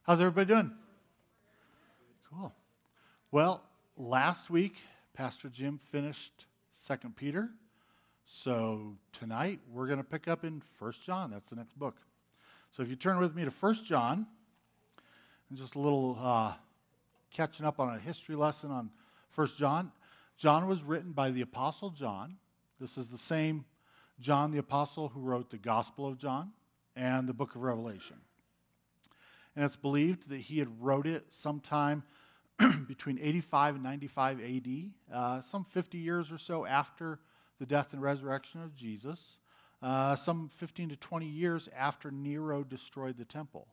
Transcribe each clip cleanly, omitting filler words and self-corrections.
How's everybody doing? Cool. Well, last week, Pastor Jim finished 2 Peter. So tonight, we're going to pick up in 1 John. That's the next book. So if you turn with me to 1 John, and just a little catching up on a history lesson on 1 John. John was written by the Apostle John. This is the same John the Apostle who wrote the Gospel of John and the book of Revelation. And it's believed that he had wrote it sometime between 85 and 95 AD, some 50 years or so after the death and resurrection of Jesus, some 15 to 20 years after Nero destroyed the temple.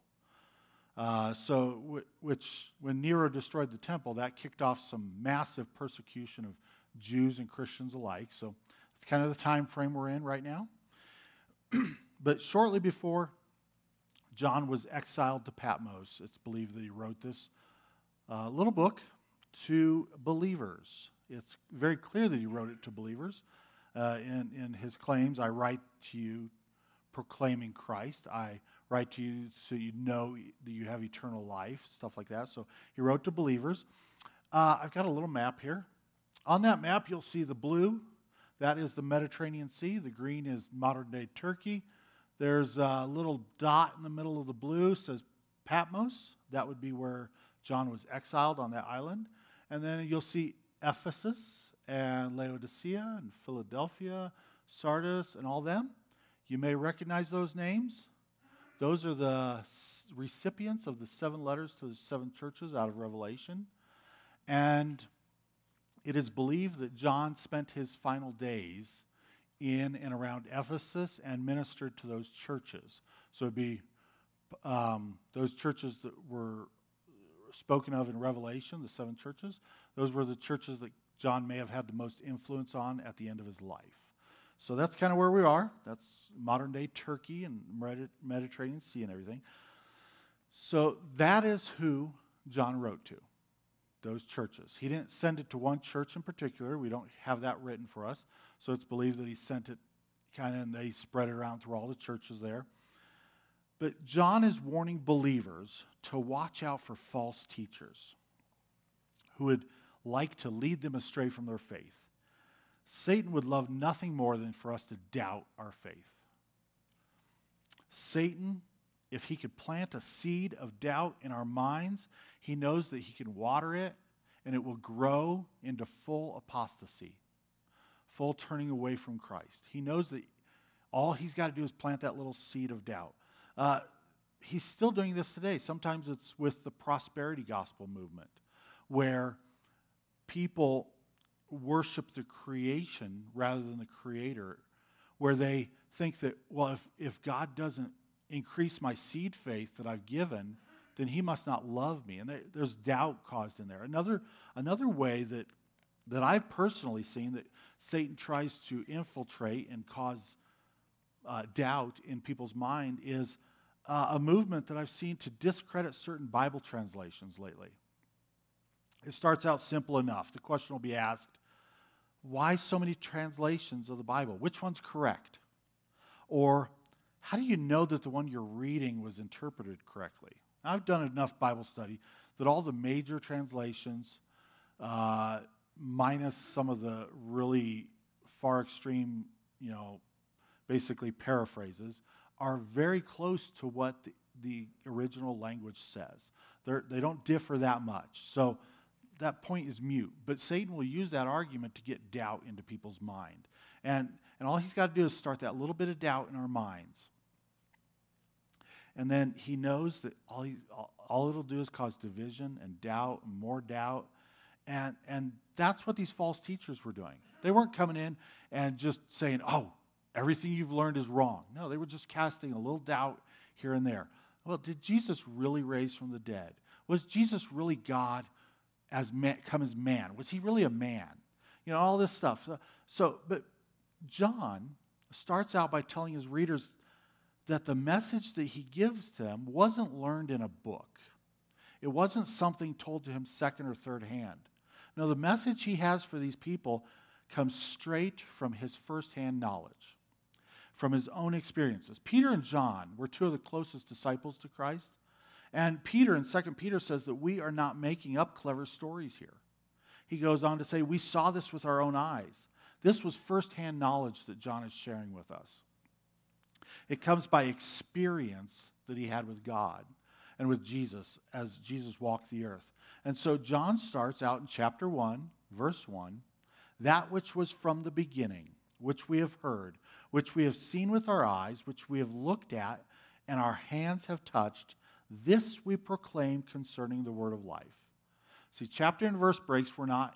Which when Nero destroyed the temple, that kicked off some massive persecution of Jews and Christians alike. So it's kind of the time frame we're in right now. But shortly before John was exiled to Patmos, it's believed that he wrote this little book to believers. It's very clear that he wrote it to believers. In his claims, I write to you proclaiming Christ. I write to you so you know that you have eternal life, stuff like that. So he wrote to believers. I've got a little map here. On that map, you'll see the blue. That is the Mediterranean Sea. The green is modern-day Turkey. There's a little dot in the middle of the blue, says Patmos. That would be where John was exiled on that island. And then you'll see Ephesus and Laodicea and Philadelphia, Sardis, and all them. You may recognize those names. Those are the recipients of the 7 letters to the 7 churches out of Revelation. And it is believed that John spent his final days in and around Ephesus and ministered to those churches. So it'd be those churches that were spoken of in Revelation, the 7 churches. Those were the churches that John may have had the most influence on at the end of his life. So that's kind of where we are. That's modern-day Turkey and Mediterranean Sea and everything. So that is who John wrote to, those churches. He didn't send it to one church in particular. We don't have that written for us. So it's believed that he sent it kind of, and they spread it around through all the churches there. But John is warning believers to watch out for false teachers who would like to lead them astray from their faith. Satan would love nothing more than for us to doubt our faith. Satan, if he could plant a seed of doubt in our minds, he knows that he can water it and it will grow into full apostasy, full turning away from Christ. He knows that all he's got to do is plant that little seed of doubt. He's still doing this today. Sometimes it's with the prosperity gospel movement, where people worship the creation rather than the creator, where they think that, well, if God doesn't increase my seed faith that I've given, then he must not love me. And there's doubt caused in there. Another way that I've personally seen that Satan tries to infiltrate and cause doubt in people's mind is a movement that I've seen to discredit certain Bible translations lately. It starts out simple enough. The question will be asked, why so many translations of the Bible? Which one's correct? Or how do you know that the one you're reading was interpreted correctly? I've done enough Bible study that all the major translations, minus some of the really far extreme, basically paraphrases, are very close to what the original language says. They don't differ that much. So that point is mute. But Satan will use that argument to get doubt into people's mind. And all he's got to do is start that little bit of doubt in our minds. And then he knows that all it'll do is cause division and doubt and more doubt. And that's what these false teachers were doing. They weren't coming in and just saying, oh, everything you've learned is wrong. No, they were just casting a little doubt here and there. Well, did Jesus really raise from the dead? Was Jesus really God come as man? Was he really a man? All this stuff. But John starts out by telling his readers that the message that he gives to them wasn't learned in a book. It wasn't something told to him second or third hand. No, the message he has for these people comes straight from his firsthand knowledge, from his own experiences. Peter and John were 2 of the closest disciples to Christ, And Peter in 2 Peter says that we are not making up clever stories here. He goes on to say, we saw this with our own eyes. This was firsthand knowledge that John is sharing with us. It comes by experience that he had with God and with Jesus as Jesus walked the earth. And so John starts out in chapter 1, verse 1, that which was from the beginning, which we have heard, which we have seen with our eyes, which we have looked at, and our hands have touched, this we proclaim concerning the word of life. See, chapter and verse breaks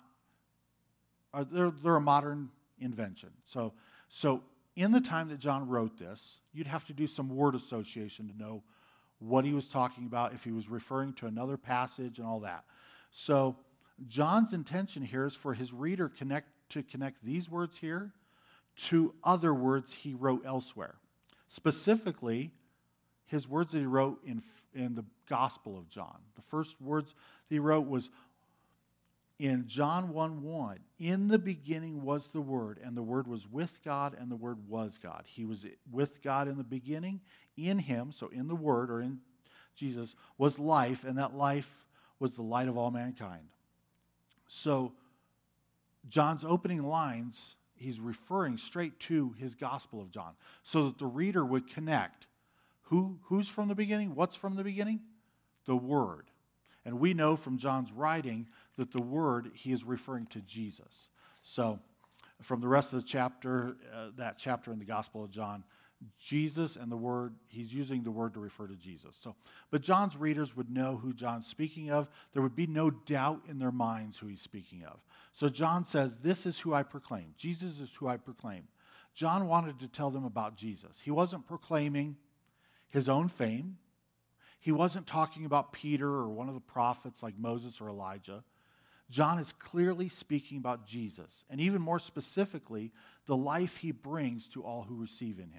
they're a modern invention. So in the time that John wrote this, you'd have to do some word association to know what he was talking about, if he was referring to another passage and all that. So John's intention here is for his reader to connect these words here to other words he wrote elsewhere. Specifically, his words that he wrote in the Gospel of John. The first words that he wrote was in John 1:1. In the beginning was the Word, and the Word was with God, and the Word was God. He was with God in the beginning. In him, so in the Word, or in Jesus, was life, and that life was the light of all mankind. So John's opening lines, he's referring straight to his Gospel of John, so that the reader would connect. Who's from the beginning? What's from the beginning? The Word. And we know from John's writing that the Word, he is referring to Jesus. So from the rest of the chapter, that chapter in the Gospel of John, Jesus and the Word, he's using the Word to refer to Jesus. But John's readers would know who John's speaking of. There would be no doubt in their minds who he's speaking of. So John says, this is who I proclaim. Jesus is who I proclaim. John wanted to tell them about Jesus. He wasn't proclaiming his own fame. He wasn't talking about Peter or one of the prophets like Moses or Elijah. John is clearly speaking about Jesus, and even more specifically, the life he brings to all who receive him.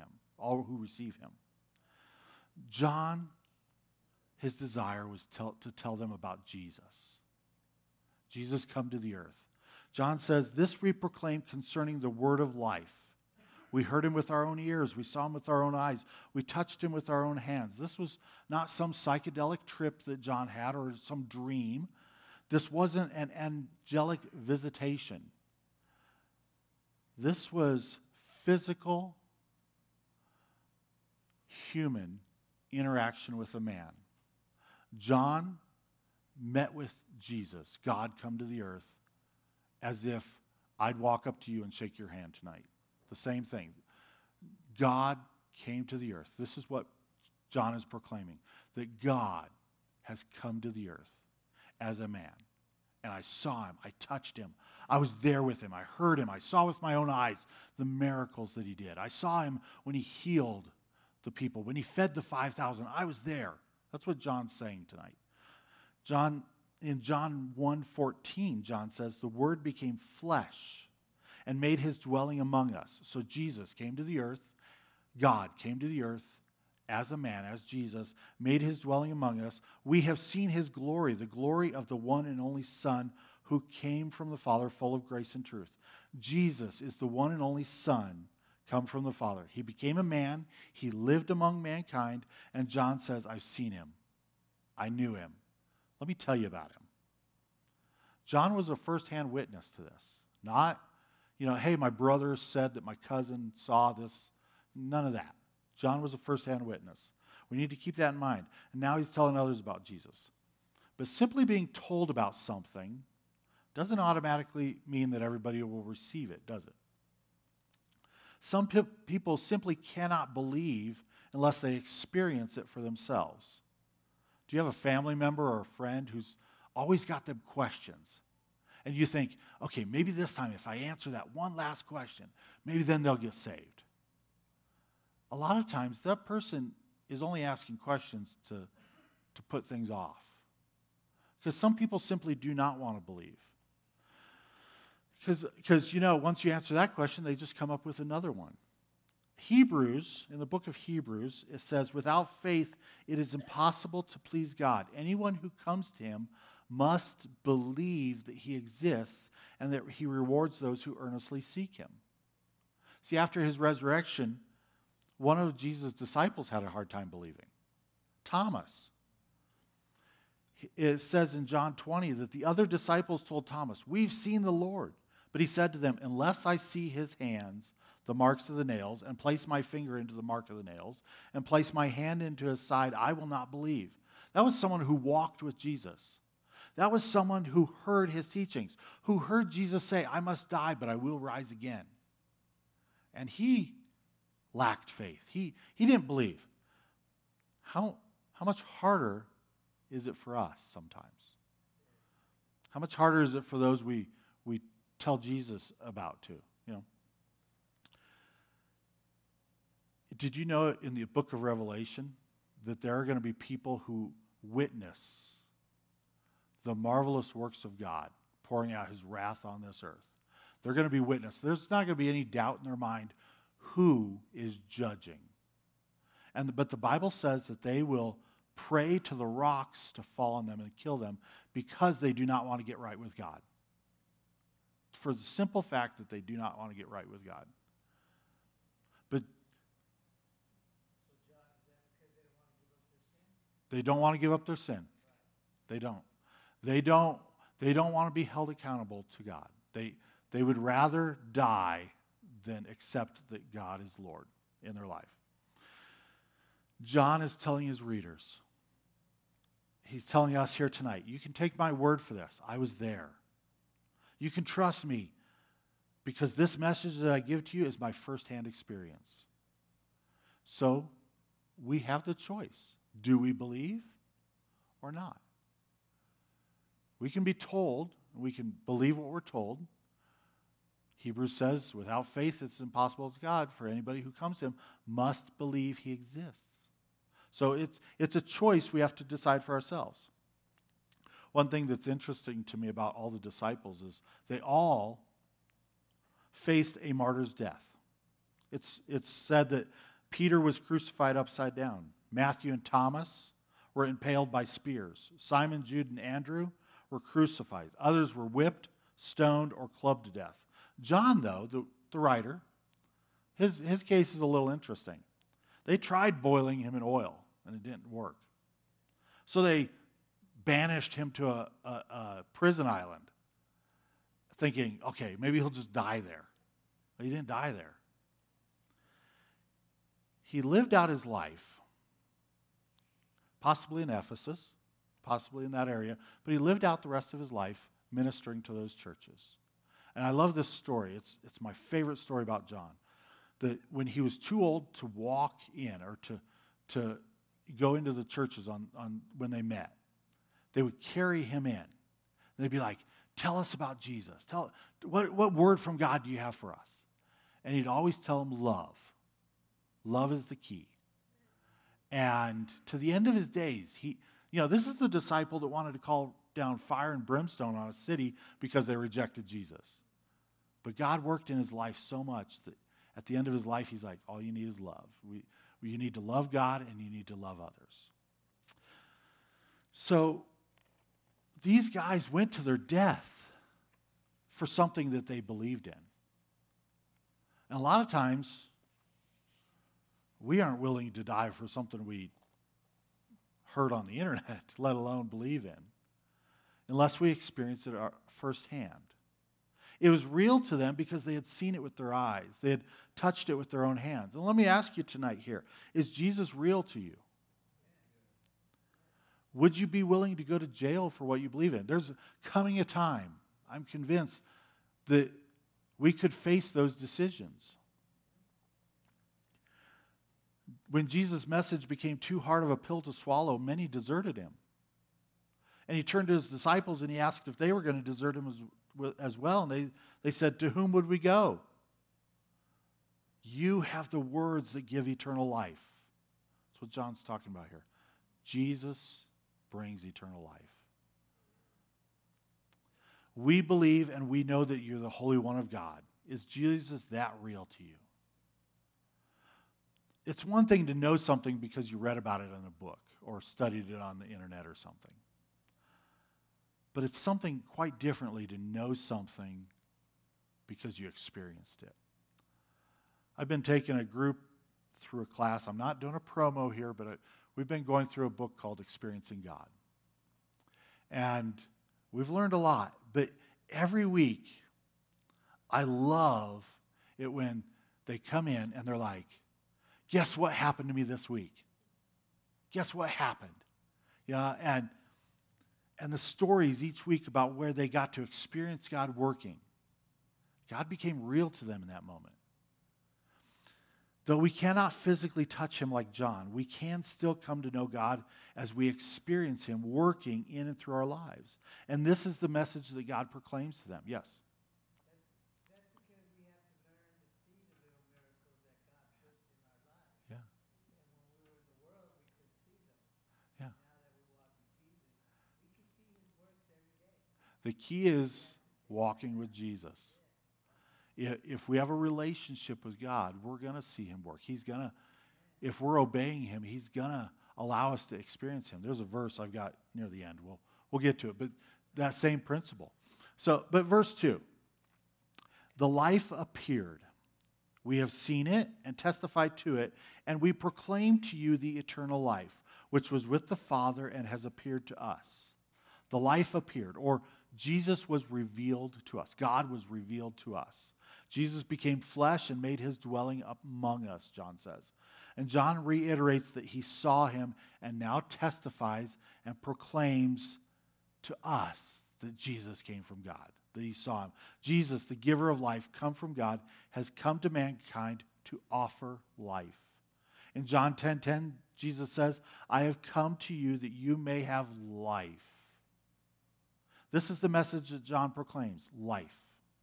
John, his desire was to tell them about Jesus. Jesus come to the earth. John says, this we proclaim concerning the word of life. We heard him with our own ears. We saw him with our own eyes. We touched him with our own hands. This was not some psychedelic trip that John had or some dream. This wasn't an angelic visitation. This was physical, human interaction with a man. John met with Jesus, God come to the earth, as if I'd walk up to you and shake your hand tonight. The same thing. God came to the earth. This is what John is proclaiming, that God has come to the earth as a man. And I saw him. I touched him. I was there with him. I heard him. I saw with my own eyes the miracles that he did. I saw him when he healed the people, when he fed the 5,000. I was there. That's what John's saying tonight. In John 1:14, John says, the Word became flesh and made his dwelling among us. So Jesus came to the earth. God came to the earth as a man, as Jesus, made his dwelling among us. We have seen his glory, the glory of the one and only Son who came from the Father, full of grace and truth. Jesus is the one and only Son come from the Father. He became a man. He lived among mankind. And John says, I've seen him. I knew him. Let me tell you about him. John was a firsthand witness to this. Not, hey, my brother said that my cousin saw this. None of that. John was a firsthand witness. We need to keep that in mind. And now he's telling others about Jesus. But simply being told about something doesn't automatically mean that everybody will receive it, does it? Some people simply cannot believe unless they experience it for themselves. Do you have a family member or a friend who's always got them questions? And you think, okay, maybe this time if I answer that one last question, maybe then they'll get saved. A lot of times that person is only asking questions to put things off. Because some people simply do not want to believe. Because, once you answer that question, they just come up with another one. Hebrews, in the book of Hebrews, it says, without faith, it is impossible to please God. Anyone who comes to him must believe that he exists and that he rewards those who earnestly seek him. See, after his resurrection, one of Jesus' disciples had a hard time believing. Thomas. It says in John 20 that the other disciples told Thomas, "We've seen the Lord." But he said to them, "Unless I see his hands, the marks of the nails, and place my finger into the mark of the nails, and place my hand into his side, I will not believe." That was someone who walked with Jesus. That was someone who heard his teachings, who heard Jesus say, "I must die, but I will rise again." And he lacked faith. He didn't believe. How much harder is it for us sometimes? How much harder is it for those we tell Jesus about too? Did you know in the book of Revelation that there are going to be people who witness the marvelous works of God pouring out his wrath on this earth? They're going to be witness. There's not going to be any doubt in their mind who is judging. But the Bible says that they will pray to the rocks to fall on them and kill them because they do not want to get right with God. For the simple fact that they do not want to get right with God. But they don't want to give up their sin. They don't. They don't want to be held accountable to God. They would rather die than accept that God is Lord in their life. John is telling his readers, he's telling us here tonight, you can take my word for this. I was there. You can trust me because this message that I give to you is my firsthand experience. So we have the choice. Do we believe or not? We can be told, we can believe what we're told. Hebrews says, without faith it's impossible to God, for anybody who comes to him must believe he exists. So it's a choice we have to decide for ourselves. One thing that's interesting to me about all the disciples is they all faced a martyr's death. It's said that Peter was crucified upside down. Matthew and Thomas were impaled by spears. Simon, Jude, and Andrew were crucified. Others were whipped, stoned, or clubbed to death. John, though, the writer, his case is a little interesting. They tried boiling him in oil, and it didn't work. So they banished him to a prison island, thinking, okay, maybe he'll just die there. But he didn't die there. He lived out his life, possibly in Ephesus, possibly in that area, but he lived out the rest of his life ministering to those churches. And I love this story. It's my favorite story about John. That when he was too old to walk in or to go into the churches on when they met, they would carry him in. They'd be like, "Tell us about Jesus. What word from God do you have for us?" And he'd always tell them love. Love is the key. And to the end of his days, this is the disciple that wanted to call down fire and brimstone on a city because they rejected Jesus. But God worked in his life so much that at the end of his life, he's like, all you need is love. You need to love God and you need to love others. So these guys went to their death for something that they believed in. And a lot of times, we aren't willing to die for something we heard on the internet, let alone believe in, unless we experience it firsthand. It was real to them because they had seen it with their eyes. They had touched it with their own hands. And let me ask you tonight here, is Jesus real to you? Would you be willing to go to jail for what you believe in? There's coming a time, I'm convinced, that we could face those decisions. When Jesus' message became too hard of a pill to swallow, many deserted him. And he turned to his disciples and he asked if they were going to desert him as well. And they said, "To whom would we go? You have the words that give eternal life." That's what John's talking about here. Jesus brings eternal life. We believe and we know that you're the Holy One of God. Is Jesus that real to you? It's one thing to know something because you read about it in a book or studied it on the internet or something. But it's something quite differently to know something because you experienced it. I've been taking a group through a class. I'm not doing a promo here, but we've been going through a book called Experiencing God. And we've learned a lot. But every week, I love it when they come in and they're like, guess what happened to me this week? Guess what happened? And the stories each week about where they got to experience God working. God became real to them in that moment. Though we cannot physically touch him like John, we can still come to know God as we experience him working in and through our lives. And this is the message that God proclaims to them. Yes? That's because we have to learn to see the little miracles that God puts in our lives. Yeah. And when we were in the world, we could see them. Yeah. Now that we walk with Jesus, we can see his works every day. The key is walking with Jesus. If we have a relationship with God, we're going to see him work. If we're obeying him, he's going to allow us to experience him. There's a verse I've got near the end. We'll get to it, but that same principle. But verse 2, the life appeared. We have seen it and testified to it, and we proclaim to you the eternal life, which was with the Father and has appeared to us. The life appeared, or Jesus was revealed to us. God was revealed to us. Jesus became flesh and made his dwelling among us, John says. And John reiterates that he saw him and now testifies and proclaims to us that Jesus came from God, that he saw him. Jesus, the giver of life, come from God, has come to mankind to offer life. In John 10:10, Jesus says, I have come to you that you may have life. This is the message that John proclaims, life.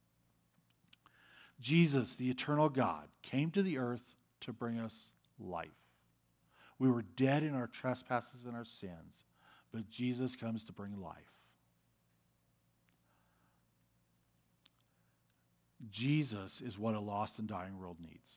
Jesus, the eternal God, came to the earth to bring us life. We were dead in our trespasses and our sins, but Jesus comes to bring life. Jesus is what a lost and dying world needs.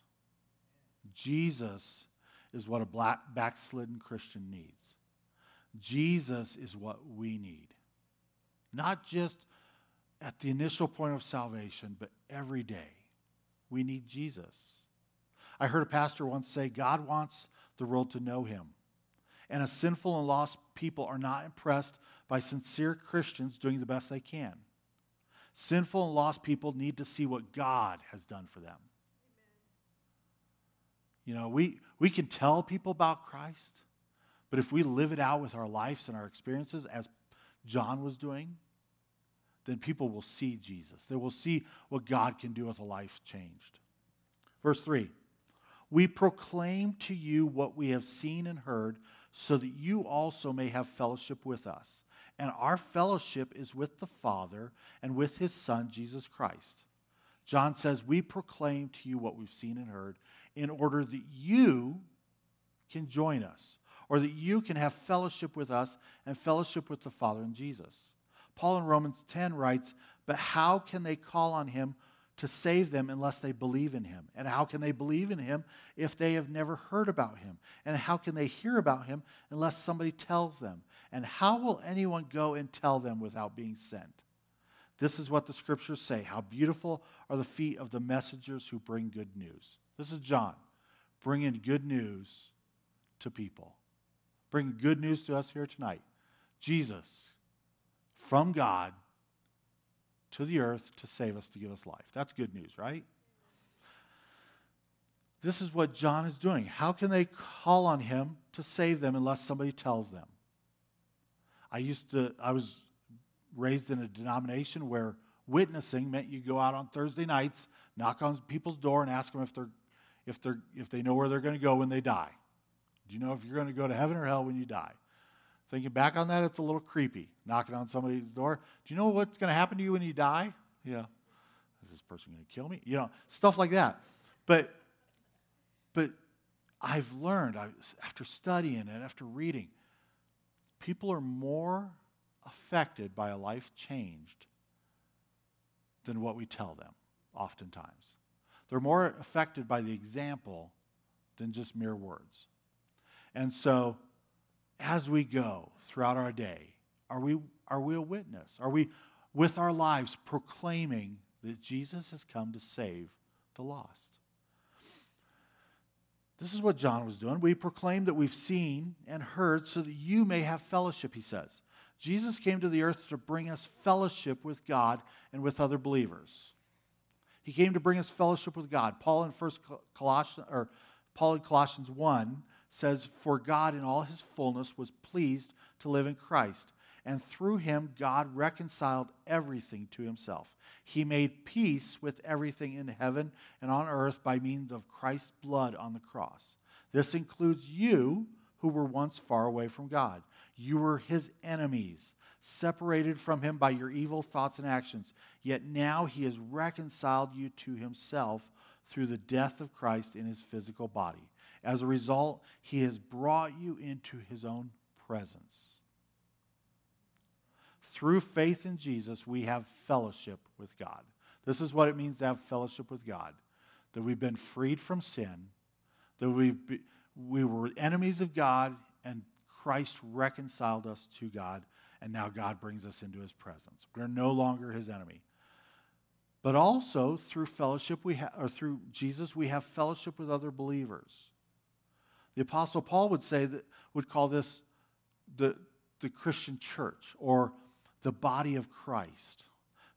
Jesus is what a backslidden Christian needs. Jesus is what we need. Not just at the initial point of salvation, but every day. We need Jesus. I heard a pastor once say, God wants the world to know him. And a sinful and lost people are not impressed by sincere Christians doing the best they can. Sinful and lost people need to see what God has done for them. We can tell people about Christ, but if we live it out with our lives and our experiences, as John was doing, then people will see Jesus. They will see what God can do with a life changed. Verse 3, we proclaim to you what we have seen and heard, so that you also may have fellowship with us. And our fellowship is with the Father and with his Son, Jesus Christ. John says, we proclaim to you what we've seen and heard in order that you can join us, or that you can have fellowship with us and fellowship with the Father and Jesus. Paul in Romans 10 writes, but how can they call on him to save them unless they believe in him? And how can they believe in him if they have never heard about him? And how can they hear about him unless somebody tells them? And how will anyone go and tell them without being sent? This is what the scriptures say. How beautiful are the feet of the messengers who bring good news. This is John bringing good news to people. Bringing good news to us here tonight. Jesus, from God to the earth to save us, to give us life. That's good news, right? This is what John is doing. How can they call on him to save them unless somebody tells them? I was raised in a denomination where witnessing meant you go out on Thursday nights, knock on people's door, and ask them if they know where they're going to go when they die. Do you know if you're going to go to heaven or hell when you die? Thinking back on that, it's a little creepy, knocking on somebody's door. Do you know what's going to happen to you when you die? Is this person going to kill me? Stuff like that. But I've learned, after studying and after reading, people are more affected by a life changed than what we tell them, oftentimes. They're more affected by the example than just mere words. And so, as we go throughout our day, are we a witness? Are we, with our lives, proclaiming that Jesus has come to save the lost? This is what John was doing. We proclaim that we've seen and heard so that you may have fellowship, he says. Jesus came to the earth to bring us fellowship with God and with other believers. He came to bring us fellowship with God. Paul in Colossians 1 says, "For God in all his fullness was pleased to live in Christ, and through him God reconciled everything to himself. He made peace with everything in heaven and on earth by means of Christ's blood on the cross. This includes you who were once far away from God. You were his enemies, separated from him by your evil thoughts and actions. Yet now he has reconciled you to himself through the death of Christ in his physical body. As a result, he has brought you into his own presence." Through faith in Jesus, we have fellowship with God. This is what it means to have fellowship with God. That we've been freed from sin, that we were enemies of God, and Christ reconciled us to God, and now God brings us into his presence. We're no longer his enemy. But also, through fellowship, through Jesus, we have fellowship with other believers. The Apostle Paul would call this the Christian church, or the body of Christ.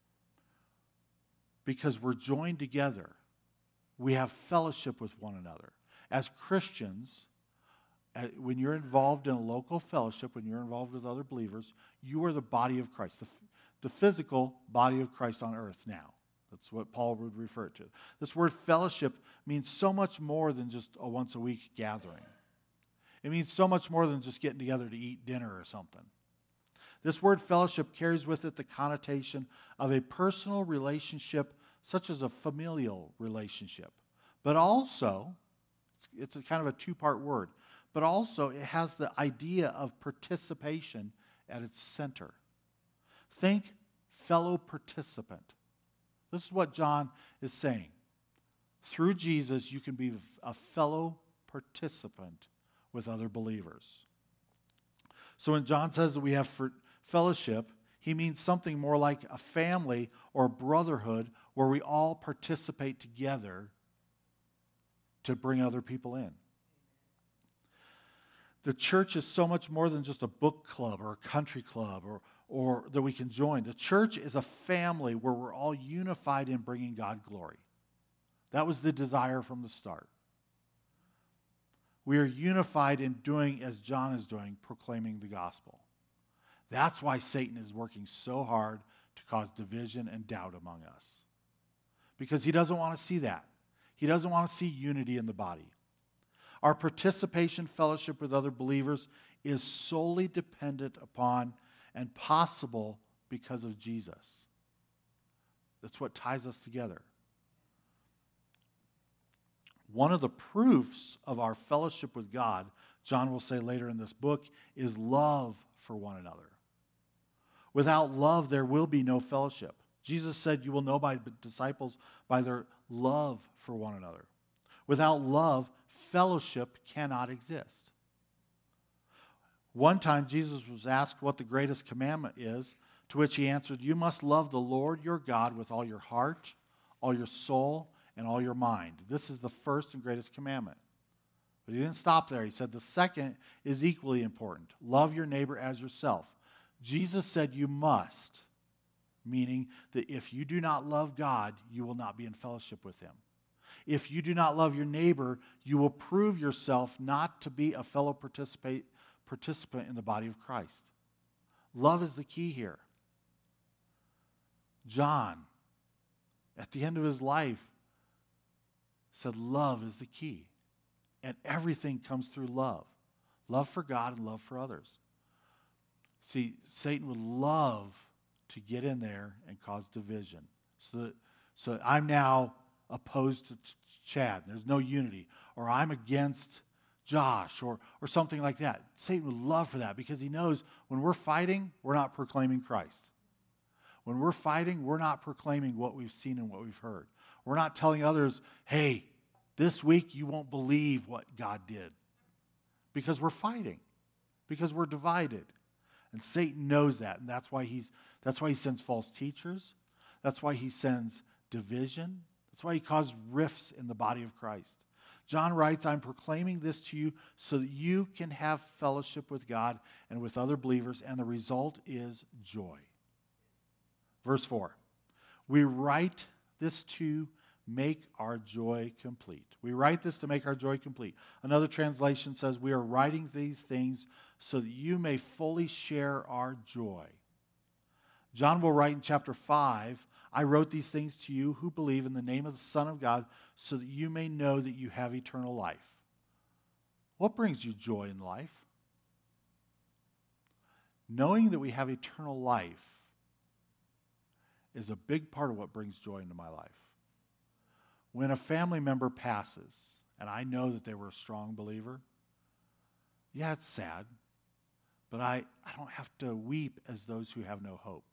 Because we're joined together, we have fellowship with one another. As Christians, when you're involved in a local fellowship, when you're involved with other believers, you are the body of Christ, the physical body of Christ on earth now. That's what Paul would refer to. This word fellowship means so much more than just a once-a-week gathering. It means so much more than just getting together to eat dinner or something. This word fellowship carries with it the connotation of a personal relationship, such as a familial relationship. But also, it's a kind of a two-part word, but also it has the idea of participation at its center. Think fellow participant. This is what John is saying. Through Jesus, you can be a fellow participant with other believers. So when John says that we have fellowship, he means something more like a family or brotherhood where we all participate together to bring other people in. The church is so much more than just a book club or a country club or that we can join. The church is a family where we're all unified in bringing God glory. That was the desire from the start. We are unified in doing as John is doing, proclaiming the gospel. That's why Satan is working so hard to cause division and doubt among us. Because he doesn't want to see that. He doesn't want to see unity in the body. Our participation fellowship with other believers is solely dependent upon and possible because of Jesus. That's what ties us together. One of the proofs of our fellowship with God, John will say later in this book, is love for one another. Without love, there will be no fellowship. Jesus said, "You will know my disciples by their love for one another." Without love, fellowship cannot exist. One time, Jesus was asked what the greatest commandment is, to which he answered, "You must love the Lord your God with all your heart, all your soul, and all your mind. This is the first and greatest commandment." But he didn't stop there. He said the second is equally important. Love your neighbor as yourself. Jesus said you must, meaning that if you do not love God, you will not be in fellowship with him. If you do not love your neighbor, you will prove yourself not to be a fellow participant in the body of Christ. Love is the key here. John, at the end of his life, said love is the key. And everything comes through love. Love for God and love for others. See, Satan would love to get in there and cause division. So I'm now opposed to Chad. There's no unity. Or I'm against Josh or something like that. Satan would love for that because he knows when we're fighting, we're not proclaiming Christ. When we're fighting, we're not proclaiming what we've seen and what we've heard. We're not telling others, hey, this week you won't believe what God did. Because we're fighting. Because we're divided. And Satan knows that. And that's why he sends false teachers. That's why he sends division. That's why he causes rifts in the body of Christ. John writes, I'm proclaiming this to you so that you can have fellowship with God and with other believers, and the result is joy. Verse 4, we write this to make our joy complete. We write this to make our joy complete. Another translation says, we are writing these things so that you may fully share our joy. John will write in chapter 5, I wrote these things to you who believe in the name of the Son of God so that you may know that you have eternal life. What brings you joy in life? Knowing that we have eternal life is a big part of what brings joy into my life. When a family member passes, and I know that they were a strong believer, yeah, it's sad, but I don't have to weep as those who have no hope.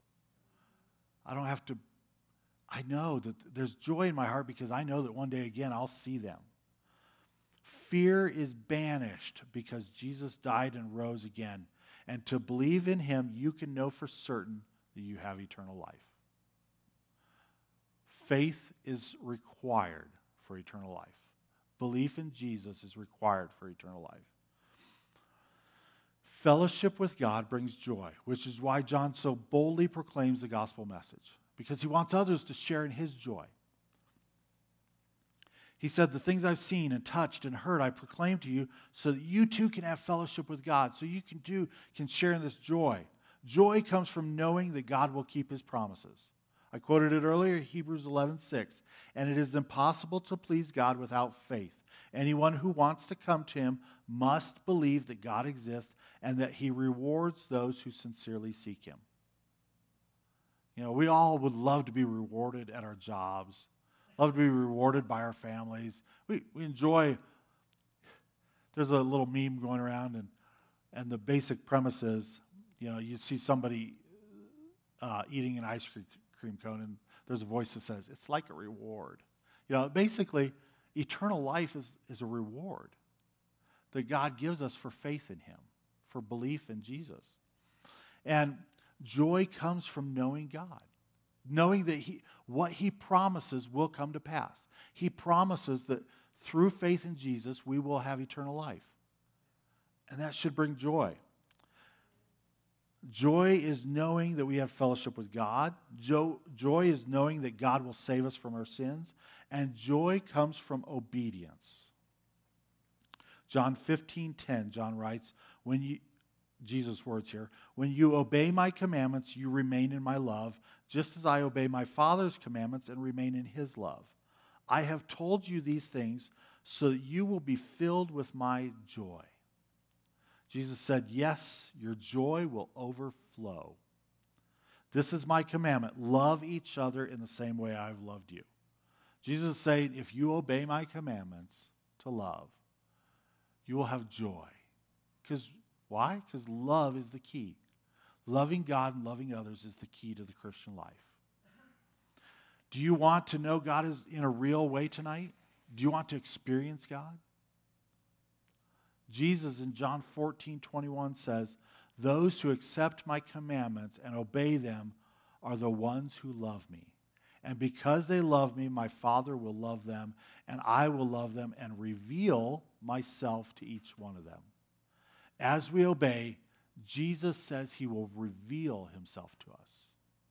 I know that there's joy in my heart because I know that one day again I'll see them. Fear is banished because Jesus died and rose again. And to believe in him, you can know for certain that you have eternal life. Faith is required for eternal life. Belief in Jesus is required for eternal life. Fellowship with God brings joy, which is why John so boldly proclaims the gospel message, because he wants others to share in his joy. He said, the things I've seen and touched and heard I proclaim to you so that you too can have fellowship with God, so you can share in this joy. Joy comes from knowing that God will keep his promises. I quoted it earlier, Hebrews 11:6. And it is impossible to please God without faith. Anyone who wants to come to him must believe that God exists and that he rewards those who sincerely seek him. You know, we all would love to be rewarded at our jobs, love to be rewarded by our families. We enjoy, there's a little meme going around, and the basic premise is, you know, you see somebody eating an ice cream cone, and there's a voice that says, it's like a reward. You know, basically, eternal life is a reward that God gives us for faith in him, for belief in Jesus. And joy comes from knowing God, knowing that what he promises will come to pass. He promises that through faith in Jesus, we will have eternal life. And that should bring joy. Joy is knowing that we have fellowship with God. Joy is knowing that God will save us from our sins. And joy comes from obedience. John 15:10, John writes, Jesus' words here, when you obey my commandments, you remain in my love, just as I obey my Father's commandments and remain in his love. I have told you these things so that you will be filled with my joy. Jesus said, yes, your joy will overflow. This is my commandment. Love each other in the same way I've loved you. Jesus is saying, if you obey my commandments to love, you will have joy. Because why? Because love is the key. Loving God and loving others is the key to the Christian life. Do you want to know God is in a real way tonight? Do you want to experience God? Jesus in John 14:21 says, those who accept my commandments and obey them are the ones who love me. And because they love me, my Father will love them, and I will love them and reveal myself to each one of them. As we obey, Jesus says he will reveal himself to us.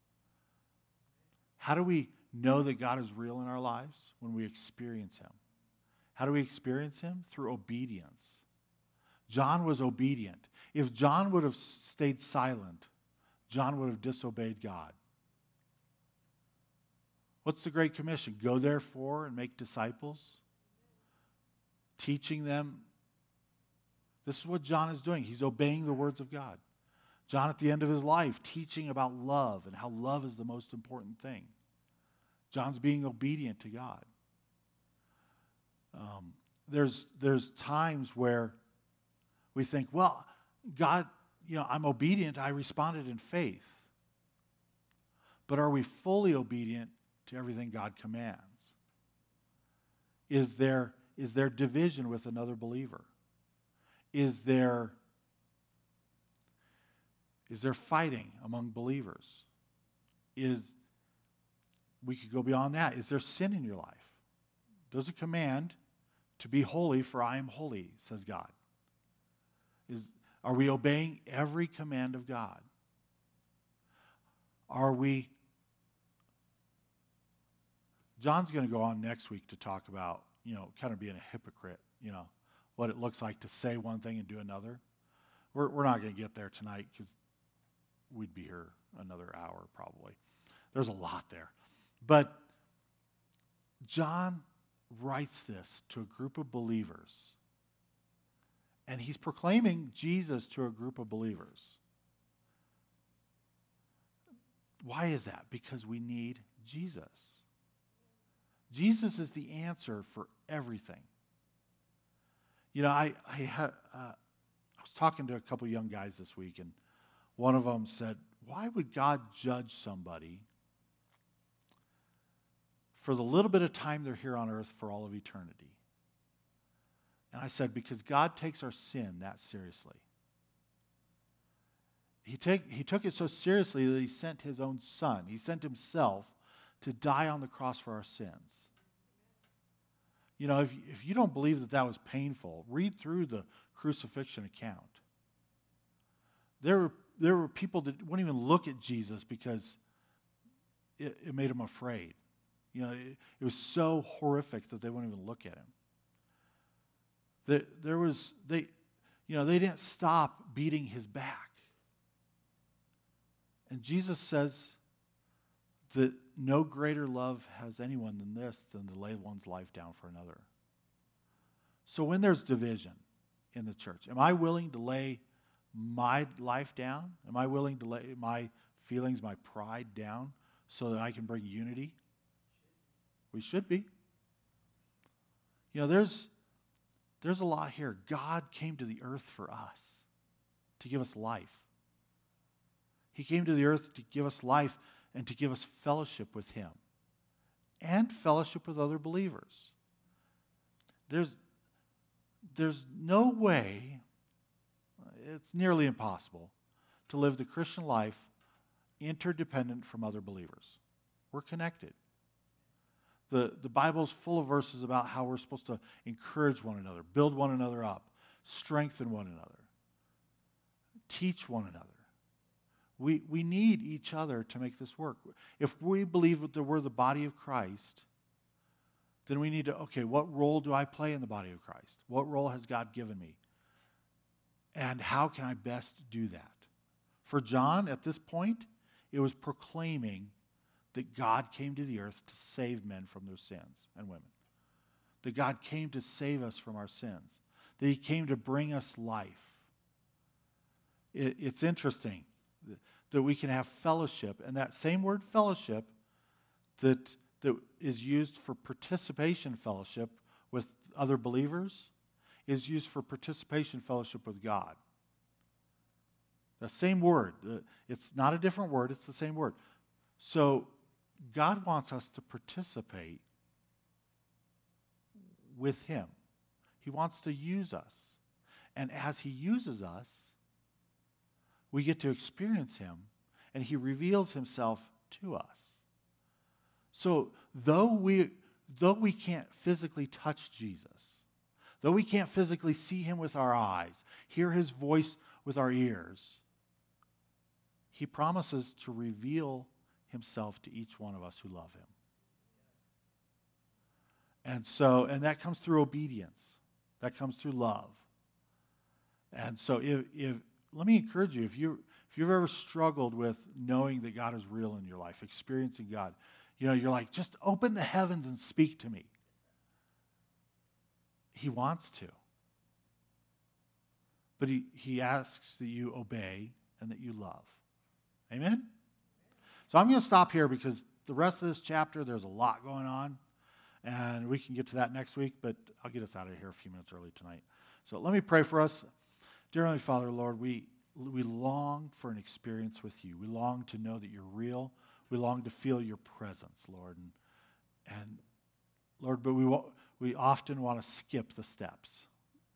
How do we know that God is real in our lives? When we experience him. How do we experience him? Through obedience. John was obedient. If John would have stayed silent, John would have disobeyed God. What's the Great Commission? Go therefore and make disciples, teaching them. This is what John is doing. He's obeying the words of God. John, at the end of his life, teaching about love and how love is the most important thing. John's being obedient to God. There's times where we think, well, God, I'm obedient. I responded in faith. But are we fully obedient to everything God commands? Is there division with another believer? Is there fighting among believers? We could go beyond that. Is there sin in your life? There's a command to be holy, for I am holy, says God. Are we obeying every command of God? Are we? John's going to go on next week to talk about, kind of being a hypocrite, what it looks like to say one thing and do another. We're not going to get there tonight because we'd be here another hour probably. There's a lot there. But John writes this to a group of believers, and he's proclaiming Jesus to a group of believers. Why is that? Because we need Jesus. Jesus is the answer for everything. I was talking to a couple young guys this week, and one of them said, why would God judge somebody for the little bit of time they're here on earth for all of eternity? And I said, because God takes our sin that seriously. He took it so seriously that he sent his own son. He sent himself to die on the cross for our sins. If you don't believe that was painful, read through the crucifixion account. There were people that wouldn't even look at Jesus because it made them afraid. It was so horrific that they wouldn't even look at him. They didn't stop beating his back. And Jesus says that no greater love has anyone than this, than to lay one's life down for another. So when there's division in the church, am I willing to lay my life down? Am I willing to lay my feelings, my pride down so that I can bring unity? We should be. There's a lot here. God came to the earth for us, to give us life. He came to the earth to give us life and to give us fellowship with him and fellowship with other believers. There's no way, it's nearly impossible, to live the Christian life interdependent from other believers. We're connected. The Bible's full of verses about how we're supposed to encourage one another, build one another up, strengthen one another, teach one another. We need each other to make this work. If we believe that we're the body of Christ, then we need to, what role do I play in the body of Christ? What role has God given me? And how can I best do that? For John, at this point, it was proclaiming that God came to the earth to save men from their sins and women. That God came to save us from our sins. That he came to bring us life. It's interesting that we can have fellowship, and that same word fellowship that is used for participation fellowship with other believers is used for participation fellowship with God. The same word. It's not a different word, it's the same word. So God wants us to participate with him. He wants to use us. And as he uses us, we get to experience him, and he reveals himself to us. So though we can't physically touch Jesus, though we can't physically see him with our eyes, hear his voice with our ears, he promises to reveal himself to each one of us who love him. And that comes through obedience. That comes through love. And so let me encourage you, if you've ever struggled with knowing that God is real in your life, experiencing God, you're like, just open the heavens and speak to me. He wants to. But he asks that you obey and that you love. Amen? So I'm going to stop here because the rest of this chapter, there's a lot going on. And we can get to that next week, but I'll get us out of here a few minutes early tonight. So let me pray for us. Dear Heavenly Father, Lord, we long for an experience with you. We long to know that you're real. We long to feel your presence, Lord. And Lord, but we often want to skip the steps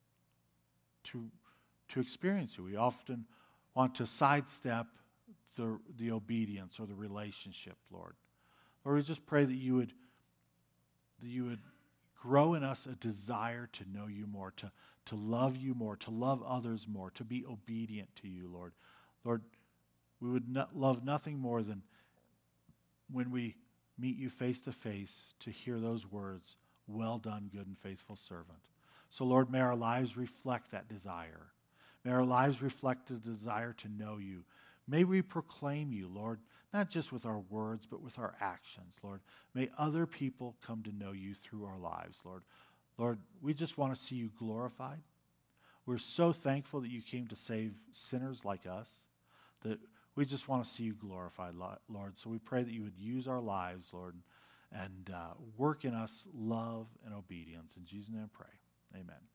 to experience you. We often want to sidestep the obedience or the relationship, Lord. Lord, we just pray that you would grow in us a desire to know you more, to love you more, to love others more, to be obedient to you, Lord. Lord, we would love nothing more than when we meet you face to face to hear those words, well done, good and faithful servant. So, Lord, may our lives reflect that desire. May our lives reflect the desire to know you. May we proclaim you, Lord, not just with our words, but with our actions, Lord. May other people come to know you through our lives, Lord. Lord, we just want to see you glorified. We're so thankful that you came to save sinners like us, that we just want to see you glorified, Lord. So we pray that you would use our lives, Lord, and work in us love and obedience. In Jesus' name I pray. Amen.